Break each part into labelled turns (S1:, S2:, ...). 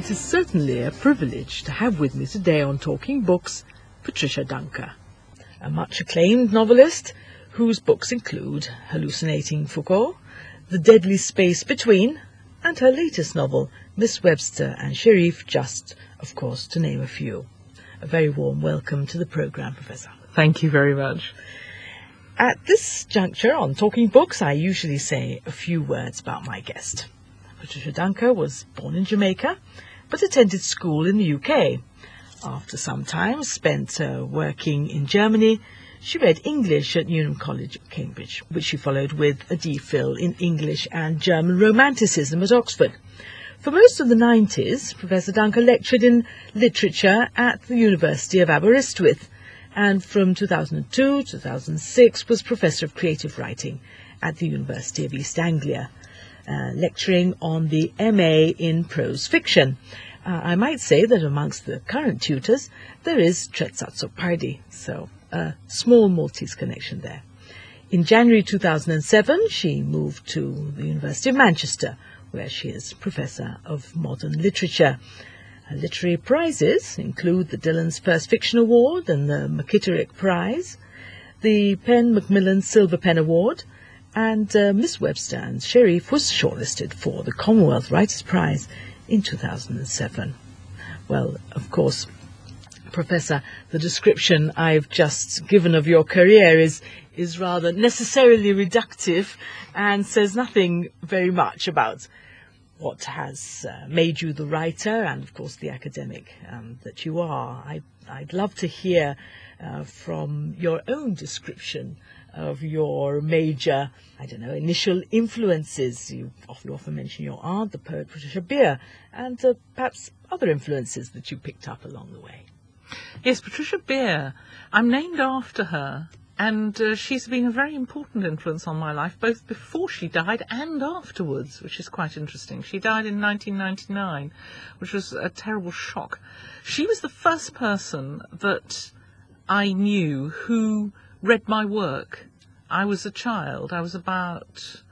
S1: It is certainly a privilege to have with me today on Talking Books Patricia Dunker, a much acclaimed novelist whose books include Hallucinating Foucault, The Deadly Space Between, and her latest novel, Miss Webster and Sherif, just, of course, to name a few. A very warm welcome to the programme, Professor.
S2: Thank you very much.
S1: At this juncture on Talking Books, I usually say a few words about my guest. Patricia Dunker was born in Jamaica, but attended school in the UK. After some time spent working in Germany, she read English at Newnham College, Cambridge, which she followed with a DPhil in English and German Romanticism at Oxford. For most of the 90s, Professor Dunker lectured in literature at the University of Aberystwyth, and from 2002 to 2006 was Professor of Creative Writing at the University of East Anglia, lecturing on the MA in Prose Fiction. I might say that amongst the current tutors there is Trezza Zoppardi, so a small Maltese connection there. In January 2007 she moved to the University of Manchester, where she is Professor of Modern Literature. Her literary prizes include the Dillon's First Fiction Award and the McKitterick Prize, the PEN Macmillan Silver Pen Award, and Miss Webster and Sherif was shortlisted for the Commonwealth Writers' Prize in 2007. Well, of course, Professor, the description I've just given of your career is rather necessarily reductive and says nothing very much about what has made you the writer and, of course, the academic that you are. I'd love to hear from your own description of your major, initial influences. You often mention your aunt, the poet Patricia Beer, and perhaps other influences that you picked up along the way.
S2: Yes, Patricia Beer. I'm named after her, and she's been a very important influence on my life, both before she died and afterwards, which is quite interesting. She died in 1999, which was a terrible shock. She was the first person that I knew who read my work. I was a child. I was about,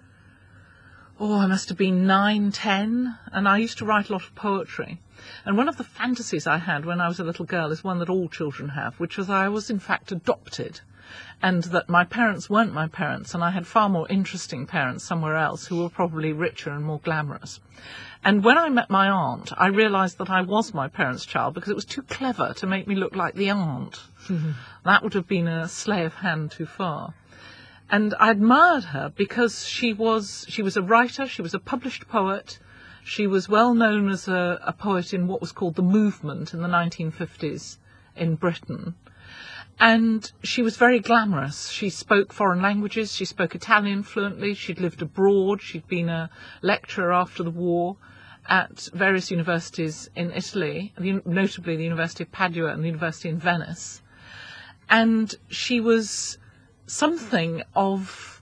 S2: I must have been 9, 10, and I used to write a lot of poetry. And one of the fantasies I had when I was a little girl is one that all children have, which was I was in fact adopted, and that my parents weren't my parents, and I had far more interesting parents somewhere else who were probably richer and more glamorous. And when I met my aunt, I realised that I was my parents' child because it was too clever to make me look like the aunt. Mm-hmm. That would have been a slay of hand too far. And I admired her because she was a writer, she was a published poet, she was well known as a poet in what was called the movement in the 1950s in Britain. And she was very glamorous. She spoke foreign languages, she spoke Italian fluently, she'd lived abroad, she'd been a lecturer after the war at various universities in Italy, notably the University of Padua and the University in Venice. And she was something of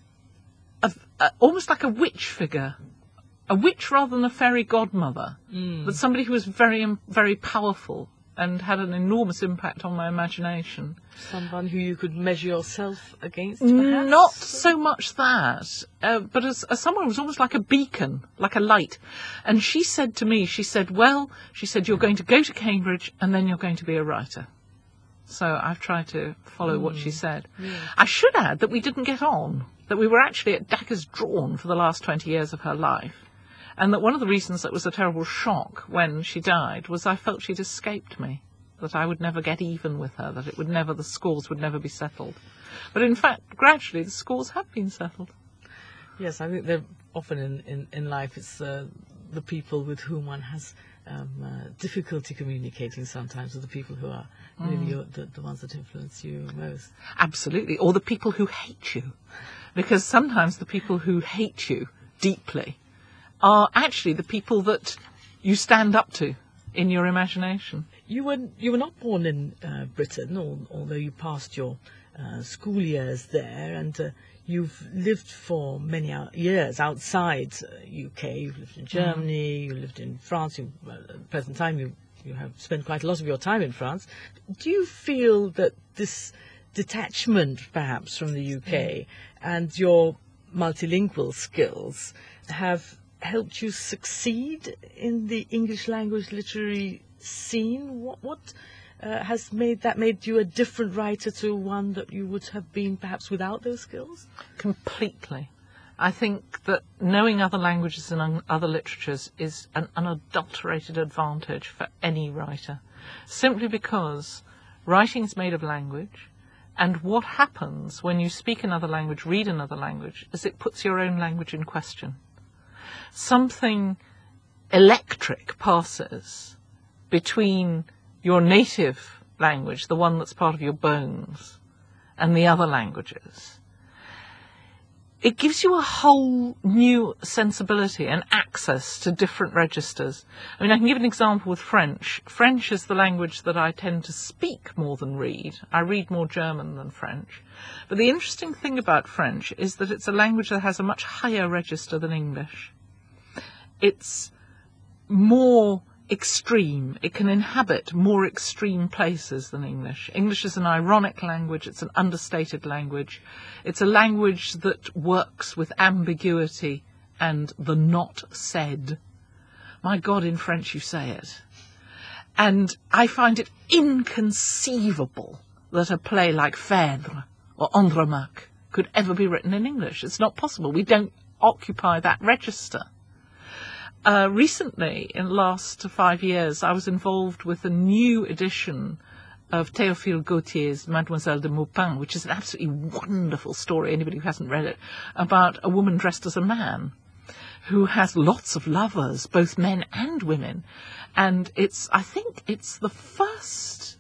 S2: almost like a witch figure, a witch rather than a fairy godmother, but somebody who was very, very powerful and had an enormous impact on my imagination.
S1: Someone who you could measure yourself against, perhaps?
S2: Not so much that, but as someone who was almost like a beacon, like a light. And she said to me, you're going to go to Cambridge and then you're going to be a writer. So I've tried to follow what she said. Yeah. I should add that we didn't get on, that we were actually at daggers drawn for the last 20 years of her life. And that one of the reasons that was a terrible shock when she died was I felt she'd escaped me, that I would never get even with her, that the scores would never be settled. But in fact, gradually the scores have been settled.
S1: Yes, I think they're often in life it's the people with whom one has difficulty communicating sometimes, are the people who are really the ones that influence you most.
S2: Absolutely, or the people who hate you. Because sometimes the people who hate you deeply are actually the people that you stand up to in your imagination.
S1: You were not born in Britain, although you passed your school years there, and you've lived for many years outside UK. You've lived in Germany, you lived in France. At the present time, you have spent quite a lot of your time in France. Do you feel that this detachment, perhaps, from the UK and your multilingual skills have helped you succeed in the English language literary scene? What has made you a different writer to one that you would have been perhaps without those skills?
S2: Completely. I think that knowing other languages and other literatures is an unadulterated advantage for any writer, simply because writing is made of language, and what happens when you speak another language, read another language, is it puts your own language in question. Something electric passes between your native language, the one that's part of your bones, and the other languages. It gives you a whole new sensibility and access to different registers. I mean, I can give an example with French. French is the language that I tend to speak more than read. I read more German than French. But the interesting thing about French is that it's a language that has a much higher register than English. It's more extreme. It can inhabit more extreme places than English. English is an ironic language. It's an understated language. It's a language that works with ambiguity and the not said. My God, in French you say it. And I find it inconceivable that a play like Phèdre or Andromaque could ever be written in English. It's not possible. We don't occupy that register. Recently, in the last 5 years, I was involved with a new edition of Théophile Gautier's Mademoiselle de Maupin, which is an absolutely wonderful story, anybody who hasn't read it, about a woman dressed as a man who has lots of lovers, both men and women. And I think it's the first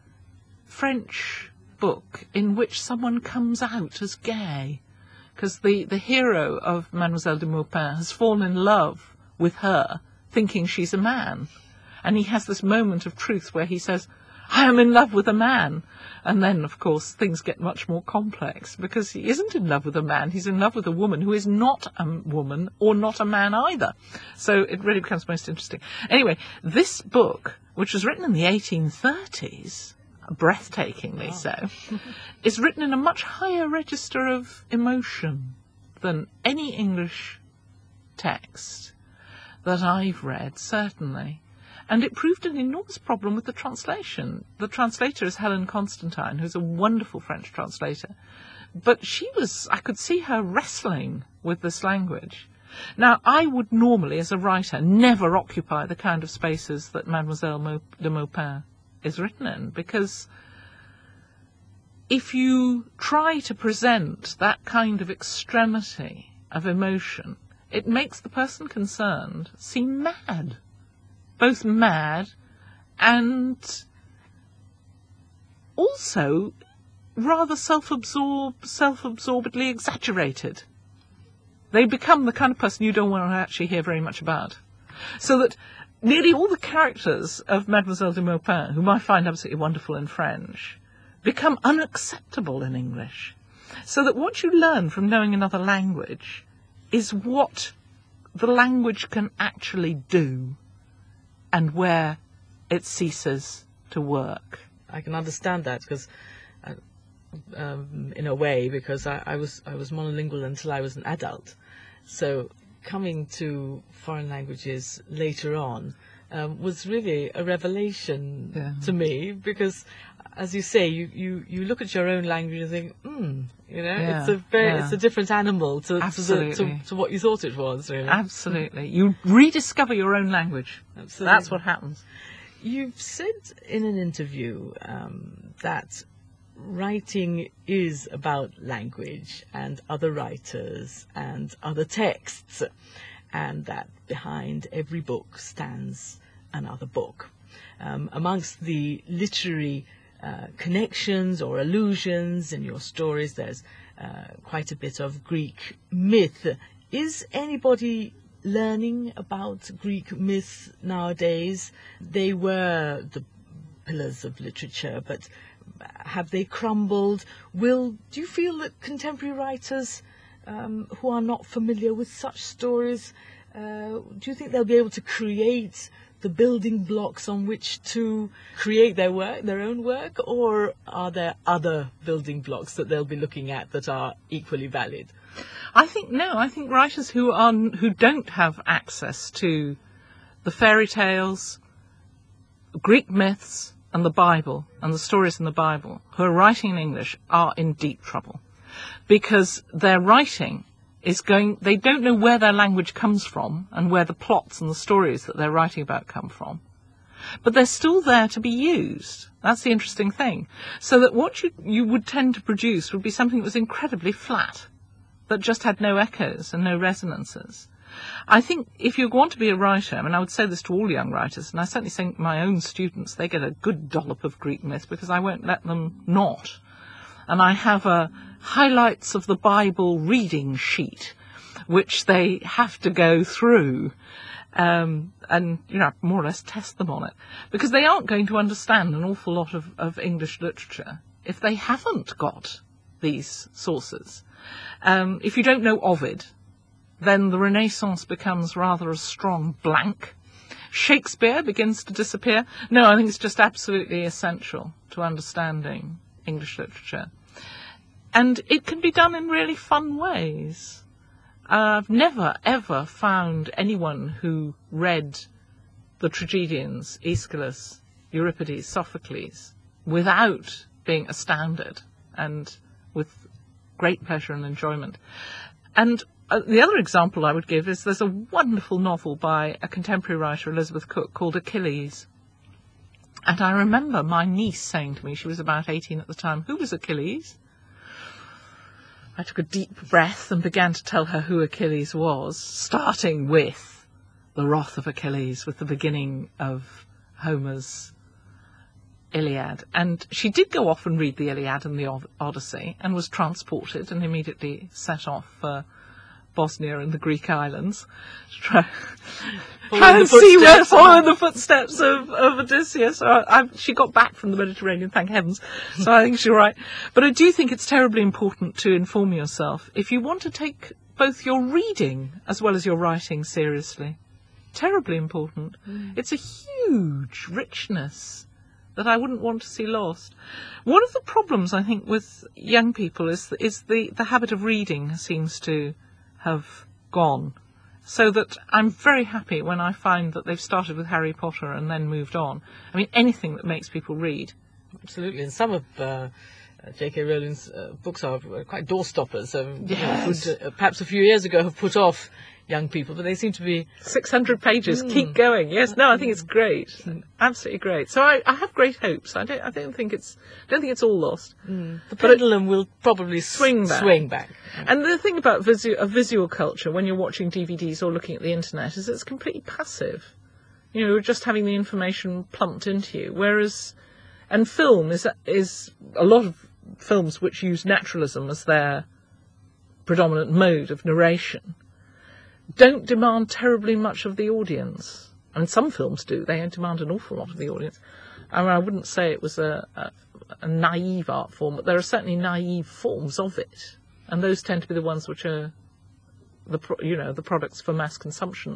S2: French book in which someone comes out as gay, because the hero of Mademoiselle de Maupin has fallen in love with her, thinking she's a man. And he has this moment of truth where he says, I am in love with a man. And then, of course, things get much more complex, because he isn't in love with a man, he's in love with a woman who is not a woman or not a man either. So it really becomes most interesting. Anyway, this book, which was written in the 1830s, breathtakingly so, is written in a much higher register of emotion than any English text that I've read, certainly. And it proved an enormous problem with the translation. The translator is Helen Constantine, who's a wonderful French translator. But I could see her wrestling with this language. Now, I would normally, as a writer, never occupy the kind of spaces that Mademoiselle de Maupin is written in, because if you try to present that kind of extremity of emotion, it makes the person concerned seem mad. Both mad and also rather self-absorbedly exaggerated. They become the kind of person you don't want to actually hear very much about. So that nearly all the characters of Mademoiselle de Maupin, whom I find absolutely wonderful in French, become unacceptable in English. So that what you learn from knowing another language is what the language can actually do and where it ceases to work.
S1: I can understand that, because in a way, because I was monolingual until I was an adult. So coming to foreign languages later on was really a revelation to me, because, as you say, you look at your own language and think, it's a different animal to what you thought it was. Really.
S2: Absolutely, you rediscover your own language.
S1: Absolutely.
S2: That's what happens.
S1: You've said in an interview that writing is about language and other writers and other texts, and that behind every book stands another book. Amongst the literary connections or allusions in your stories, there's quite a bit of Greek myth. Is anybody learning about Greek myth nowadays? They were the pillars of literature, but have they crumbled? Do you feel that contemporary writers who are not familiar with such stories Do you think they'll be able to create the building blocks on which to create their work, their own work, or are there other building blocks that they'll be looking at that are equally valid?
S2: I think writers who don't have access to the fairy tales, Greek myths, and the Bible, and the stories in the Bible, who are writing in English are in deep trouble, because their writing they don't know where their language comes from and where the plots and the stories that they're writing about come from. But they're still there to be used. That's the interesting thing. So that what you would tend to produce would be something that was incredibly flat, that just had no echoes and no resonances. I think if you want to be a writer, I would say this to all young writers, and I certainly think my own students, they get a good dollop of Greek myth because I won't let them not. And I have a highlights of the Bible reading sheet, which they have to go through, and more or less test them on it, because they aren't going to understand an awful lot of English literature if they haven't got these sources. If you don't know Ovid, then the Renaissance becomes rather a strong blank. Shakespeare begins to disappear. No, I think it's just absolutely essential to understanding English literature. And it can be done in really fun ways. I've never, ever found anyone who read the tragedians, Aeschylus, Euripides, Sophocles, without being astounded and with great pleasure and enjoyment. And the other example I would give is there's a wonderful novel by a contemporary writer, Elizabeth Cook, called Achilles. And I remember my niece saying to me, she was about 18 at the time, "Who was Achilles?" I took a deep breath and began to tell her who Achilles was, starting with the wrath of Achilles, with the beginning of Homer's Iliad. And she did go off and read the Iliad and the Odyssey and was transported and immediately set off for Bosnia and the Greek islands to try and follow the footsteps of Odysseus. She got back from the Mediterranean, thank heavens, so I think she's right. But I do think it's terribly important to inform yourself if you want to take both your reading as well as your writing seriously. Terribly important. It's a huge richness that I wouldn't want to see lost. One of the problems, I think, with young people is the habit of reading seems to have gone. So that I'm very happy when I find that they've started with Harry Potter and then moved on. Anything that makes people read.
S1: Absolutely, and some of J.K. Rowling's books are quite doorstoppers.
S2: Yes.
S1: Would, perhaps a few years ago have put off young people, but they seem to be
S2: 600 pages. Keep going. Yes, no, I think it's great, absolutely great. So I have great hopes. I don't think it's all lost.
S1: The pendulum will probably swing back.
S2: And the thing about visual culture when you're watching DVDs or looking at the internet is it's completely passive. You're just having the information plumped into you. Whereas, and film is a lot of films which use naturalism as their predominant mode of narration don't demand terribly much of the audience. And some films do. They demand an awful lot of the audience. I wouldn't say it was a naive art form, but there are certainly naive forms of it. And those tend to be the ones which are the products for mass consumption.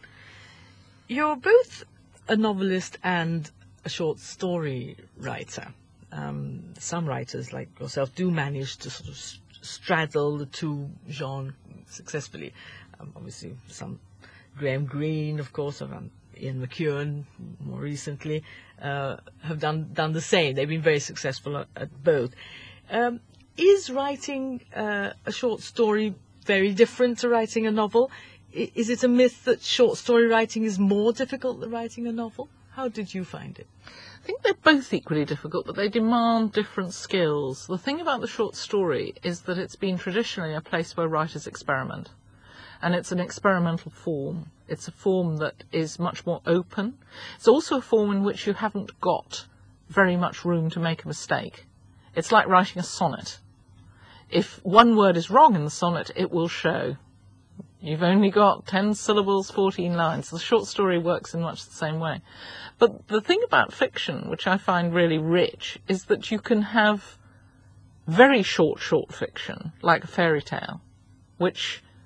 S1: You're both a novelist and a short story writer. Some writers, like yourself, do manage to sort of straddle the two genres successfully. Obviously, some Graham Greene, of course, Ian McEwan, more recently, have done the same. They've been very successful at both. Is writing a short story very different to writing a novel? Is it a myth that short story writing is more difficult than writing a novel? How did you find it?
S2: I think they're both equally difficult, but they demand different skills. The thing about the short story is that it's been traditionally a place where writers experiment. And it's an experimental form. It's a form that is much more open. It's also a form in which you haven't got very much room to make a mistake. It's like writing a sonnet. If one word is wrong in the sonnet, it will show. You've only got 10 syllables, 14 lines. The short story works in much the same way. But the thing about fiction, which I find really rich, is that you can have very short fiction, like a fairy tale, which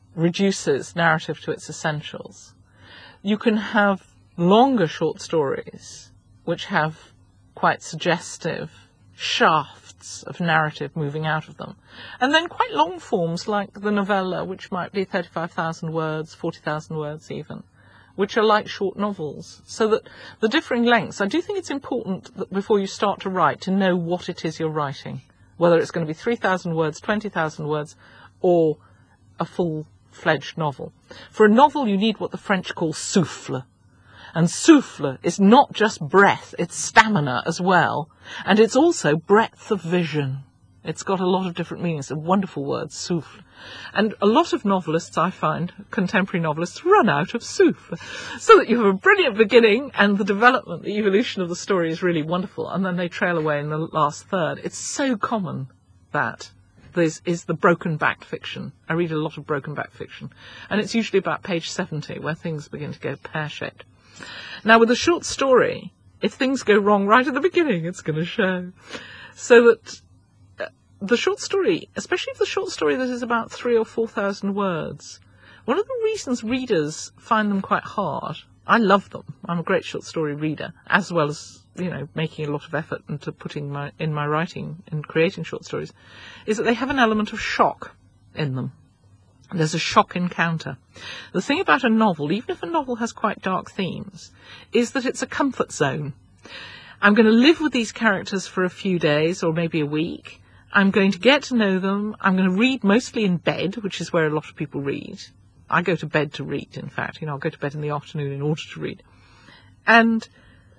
S2: reduces narrative to its essentials. You can have longer short stories which have quite suggestive shafts of narrative moving out of them. And then quite long forms like the novella, which might be 35,000 words, 40,000 words even, which are like short novels. So that the differing lengths, I do think it's important that before you start to write to know what it is you're writing, whether it's going to be 3,000 words, 20,000 words, or a full-fledged novel. For a novel, you need what the French call souffle. And souffle is not just breath, it's stamina as well. And it's also breadth of vision. It's got a lot of different meanings, a wonderful word, souffle. And a lot of novelists, I find, contemporary novelists, run out of souffle. So that you have a brilliant beginning and the development, the evolution of the story is really wonderful. And then they trail away in the last third. It's so common that this is the broken-backed fiction. I read a lot of broken-backed fiction. And it's usually about page 70 where things begin to go pear-shaped. Now, with a short story, if things go wrong right at the beginning, it's going to show. So that the short story, especially if the short story that is about 3,000 or 4,000 words, one of the reasons readers find them quite hard, I love them, I'm a great short story reader, as well as, making a lot of effort into putting in my writing and creating short stories, is that they have an element of shock in them. There's a shock encounter. The thing about a novel, even if a novel has quite dark themes, is that it's a comfort zone. I'm going to live with these characters for a few days or maybe a week. I'm going to get to know them. I'm going to read mostly in bed, which is where a lot of people read. I go to bed to read, in fact. I'll go to bed in the afternoon in order to read. And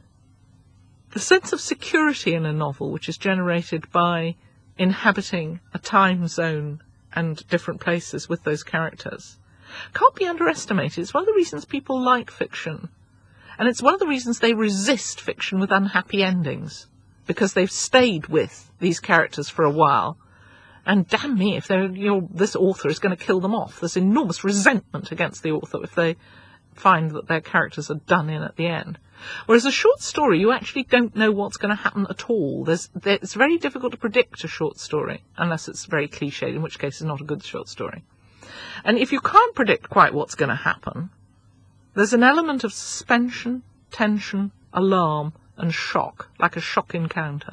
S2: the sense of security in a novel, which is generated by inhabiting a time zone and different places with those characters, can't be underestimated. It's one of the reasons people like fiction. And it's one of the reasons they resist fiction with unhappy endings, because they've stayed with these characters for a while. And damn me, if this author is going to kill them off. There's enormous resentment against the author if they find that their characters are done in at the end. Whereas a short story, you actually don't know what's going to happen at all. It's very difficult to predict a short story, unless it's very cliched, in which case it's not a good short story. And if you can't predict quite what's going to happen, there's an element of suspension, tension, alarm, and shock, like a shock encounter.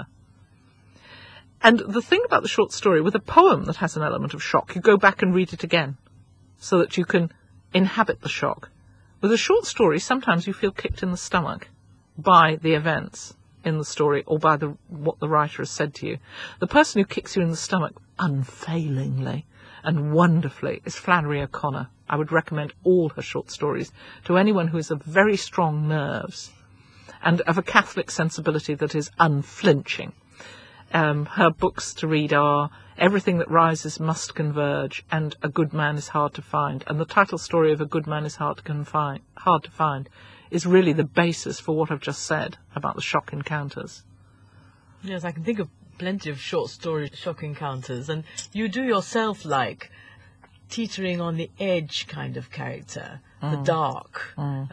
S2: And the thing about the short story, with a poem that has an element of shock, you go back and read it again, so that you can inhabit the shock. With a short story, sometimes you feel kicked in the stomach by the events in the story or by what the writer has said to you. The person who kicks you in the stomach unfailingly and wonderfully is Flannery O'Connor. I would recommend all her short stories to anyone who has very strong nerves and of a Catholic sensibility that is unflinching. Her books to read are Everything That Rises Must Converge and A Good Man Is Hard to Find. And the title story of A Good Man Is Hard to Find is really the basis for what I've just said about the shock encounters.
S1: Yes, I can think of plenty of short story shock encounters, and you do yourself like teetering on the edge kind of character, the dark.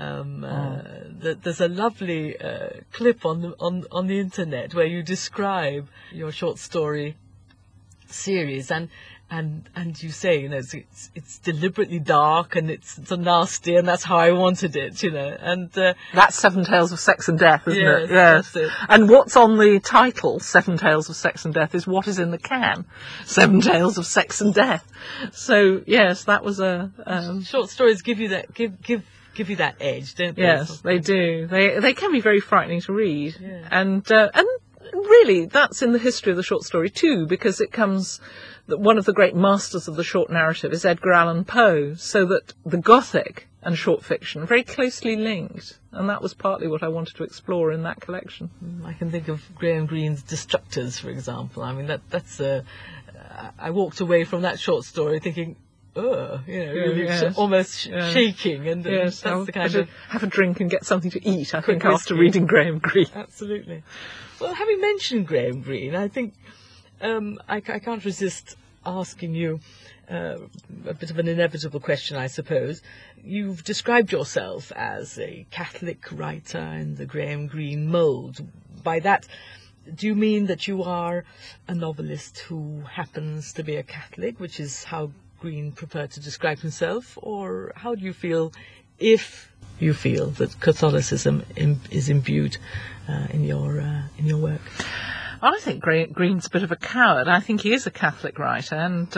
S1: There's a lovely clip on the internet where you describe your short story series, and you say, it's deliberately dark and it's nasty, and that's how I wanted it, and
S2: that's Seven Tales of Sex and Death, isn't it?
S1: Yes, that's it.
S2: And what's on the title, Seven Tales of Sex and Death, is what is in the can, Seven Tales of Sex and Death. So yes, that was
S1: short stories give you that give you that edge, don't they?
S2: Yes, they do. They can be very frightening to read, and really, that's in the history of the short story too, because it comes that one of the great masters of the short narrative is Edgar Allan Poe, so that the Gothic and short fiction are very closely linked, and that was partly what I wanted to explore in that collection.
S1: I can think of Graham Greene's Destructors, for example. I mean, that's I walked away from that short story thinking, almost shaking, and that's the kind of
S2: have a drink and get something to eat. I think after reading Graham Greene.
S1: Absolutely. Well, having mentioned Graham Greene, I think I can't resist asking you a bit of an inevitable question, I suppose. You've described yourself as a Catholic writer in the Graham Greene mould. By that, do you mean that you are a novelist who happens to be a Catholic, which is how Green prefer to describe himself, or how do you feel if you feel that Catholicism is imbued in your work?
S2: I think Green's a bit of a coward. I think he is a Catholic writer, and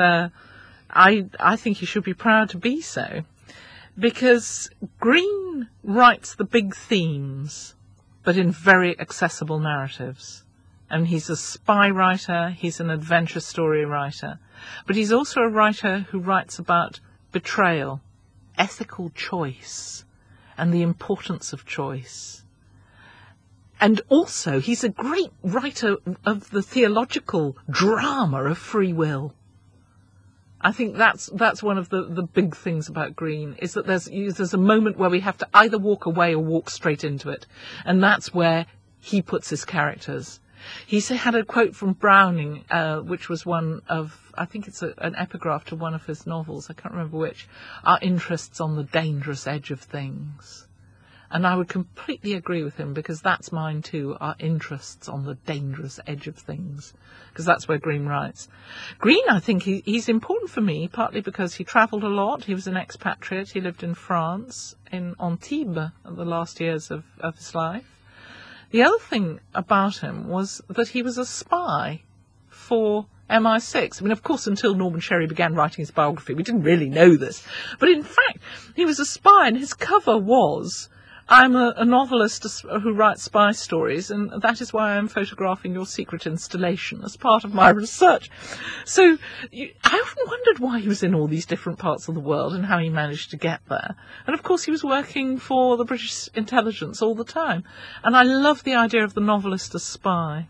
S2: I think he should be proud to be so, because Green writes the big themes, but in very accessible narratives. And he's a spy writer, he's an adventure story writer, but he's also a writer who writes about betrayal, ethical choice, and the importance of choice. And also, he's a great writer of the theological drama of free will. I think that's one of the big things about Green, is that there's a moment where we have to either walk away or walk straight into it. And that's where he puts his characters. He had a quote from Browning, which was one of, I think it's an epigraph to one of his novels, I can't remember which, "Our interests on the dangerous edge of things." And I would completely agree with him, because that's mine too, our interests on the dangerous edge of things, because that's where Green writes. Green, I think he's important for me, partly because he travelled a lot. He was an expatriate. He lived in France, in Antibes, in the last years of his life. The other thing about him was that he was a spy for MI6. I mean, of course, until Norman Sherry began writing his biography, we didn't really know this. But in fact, he was a spy, and his cover was, "I'm a novelist who writes spy stories, and that is why I'm photographing your secret installation as part of my research." So I often wondered why he was in all these different parts of the world and how he managed to get there. And of course, he was working for the British intelligence all the time. And I love the idea of the novelist as spy.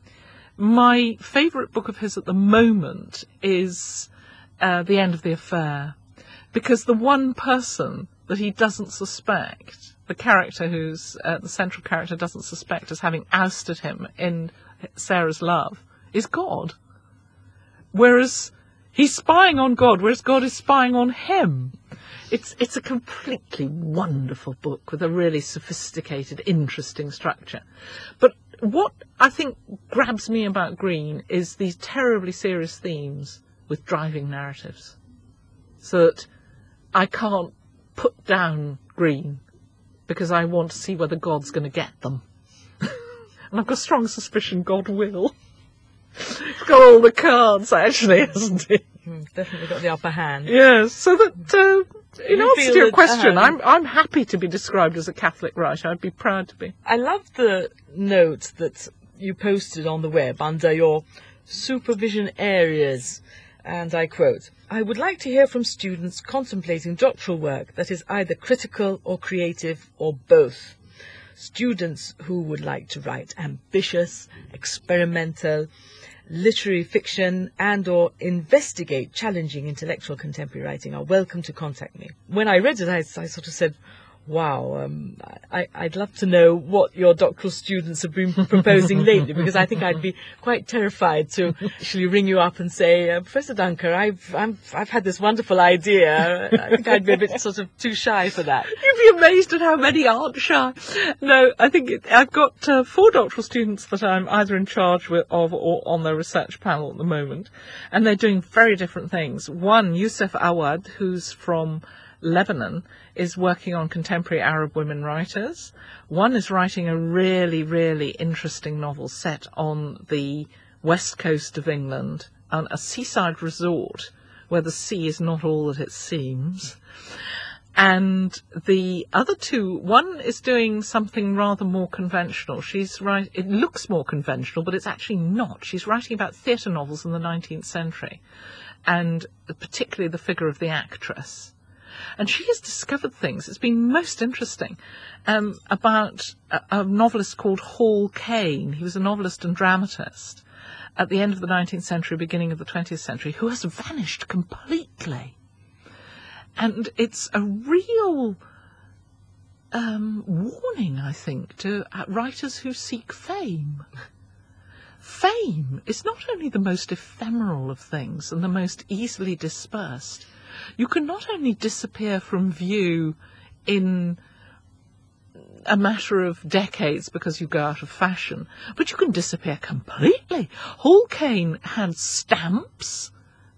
S2: My favourite book of his at the moment is The End of the Affair, because the one person that he doesn't suspect, the character who's the central character doesn't suspect as having ousted him in Sarah's love, is God. Whereas he's spying on God, whereas God is spying on him. It's a completely wonderful book with a really sophisticated, interesting structure. But what I think grabs me about Green is these terribly serious themes with driving narratives. So that I can't put down Green, because I want to see whether God's going to get them. And I've got a strong suspicion God will. He's got all the cards, actually, hasn't he?
S1: Definitely got the upper hand.
S2: Yes, so that, in answer to your question,
S1: that,
S2: I'm happy to be described as a Catholic writer. I'd be proud to be.
S1: I love the note that you posted on the web under your supervision areas, and I quote, "I would like to hear from students contemplating doctoral work that is either critical or creative or both. Students who would like to write ambitious, experimental, literary fiction and or investigate challenging intellectual contemporary writing are welcome to contact me." When I read it, I sort of said, wow, I'd love to know what your doctoral students have been proposing lately, because I think I'd be quite terrified to actually ring you up and say, "Professor Dunker, I've had this wonderful idea." I think I'd be a bit sort of too shy for that.
S2: You'd be amazed at how many aren't shy. No, I think I've got 4 doctoral students that I'm either in charge of or on their research panel at the moment, and they're doing very different things. One, Youssef Awad, who's from Lebanon, is working on contemporary Arab women writers. One is writing a really, really interesting novel set on the west coast of England, on a seaside resort where the sea is not all that it seems. And the other 2, one is doing something rather more conventional. It looks more conventional, but it's actually not. She's writing about theatre novels in the 19th century, and particularly the figure of the actress. And she has discovered things, it's been most interesting, about a novelist called Hall Caine. He was a novelist and dramatist at the end of the 19th century, beginning of the 20th century, who has vanished completely. And it's a real warning, I think, to writers who seek fame. Fame is not only the most ephemeral of things and the most easily dispersed. You can not only disappear from view in a matter of decades because you go out of fashion, but you can disappear completely. Hall Caine had stamps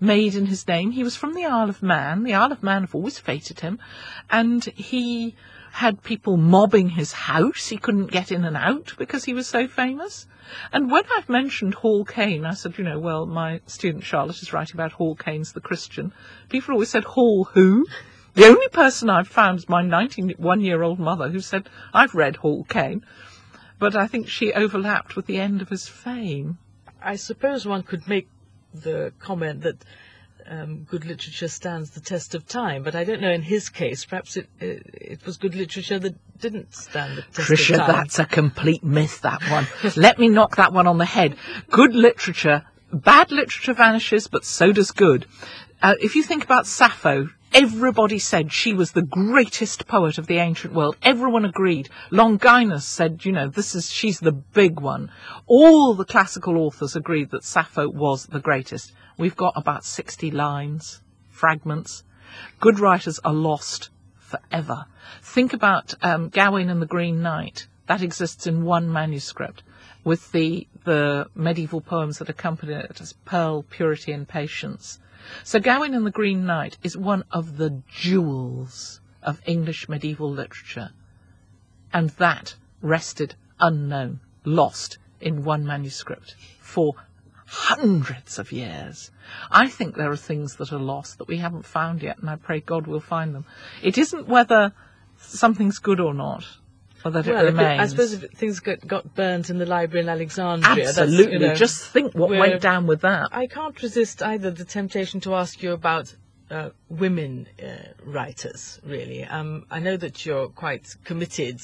S2: made in his name. He was from the Isle of Man. The Isle of Man have always feted him. And he had people mobbing his house. He couldn't get in and out because he was so famous. And when I've mentioned Hall Caine, I said, well, my student Charlotte is writing about Hall Caine's The Christian. People always said, Hall who? The only person I've found is my 91-year-old mother, who said, I've read Hall Caine. But I think she overlapped with the end of his fame.
S1: I suppose one could make the comment that good literature stands the test of time, but I don't know in his case. Perhaps it was good literature that didn't stand the test
S2: Tricia,
S1: of time.
S2: That's a complete myth, that one. Let me knock that one on the head. Good literature, bad literature vanishes, but so does good. If you think about Sappho, everybody said she was the greatest poet of the ancient world. Everyone agreed. Longinus said, she's the big one. All the classical authors agreed that Sappho was the greatest. We've got about 60 lines, fragments. Good writers are lost forever. Think about Gawain and the Green Knight. That exists in one manuscript, with the medieval poems that accompany it as Pearl, Purity and Patience. So Gawain and the Green Knight is one of the jewels of English medieval literature. And that rested unknown, lost in one manuscript for hundreds of years. I think there are things that are lost that we haven't found yet, and I pray God we'll find them. It isn't whether something's good or not, or that it remains.
S1: I suppose if things got burnt in the library in Alexandria.
S2: Absolutely. Just think what went down with that.
S1: I can't resist either the temptation to ask you about women writers, really. I know that you're quite committed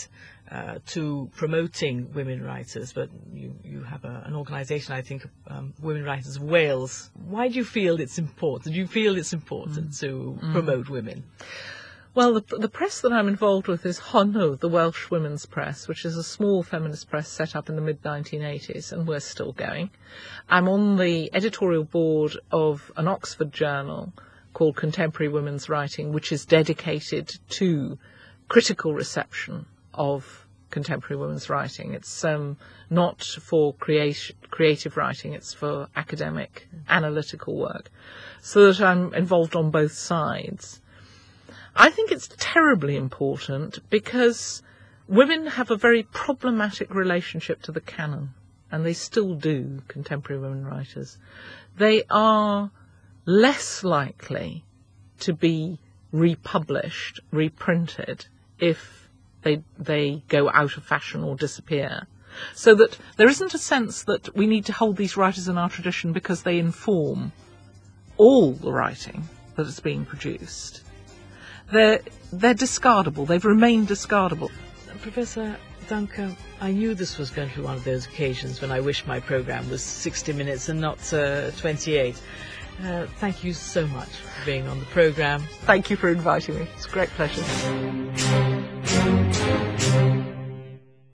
S1: to promoting women writers, but you have an organisation, I think, Women Writers of Wales. Why do you feel it's important? Do you feel it's important to promote women?
S2: Well, the press that I'm involved with is Honno, the Welsh Women's Press, which is a small feminist press set up in the mid-1980s, and we're still going. I'm on the editorial board of an Oxford journal called Contemporary Women's Writing, which is dedicated to critical reception of contemporary women's writing. It's not for creative writing, it's for academic, analytical work, so that I'm involved on both sides. I think it's terribly important because women have a very problematic relationship to the canon, and they still do, contemporary women writers. They are less likely to be republished, reprinted, if they go out of fashion or disappear. So that there isn't a sense that we need to hold these writers in our tradition because they inform all the writing that is being produced. They're discardable. They've remained discardable.
S1: Professor Dunker, I knew this was going to be one of those occasions when I wish my programme was 60 minutes and not 28. Thank you so much for being on the programme.
S2: Thank you for inviting me. It's a great pleasure.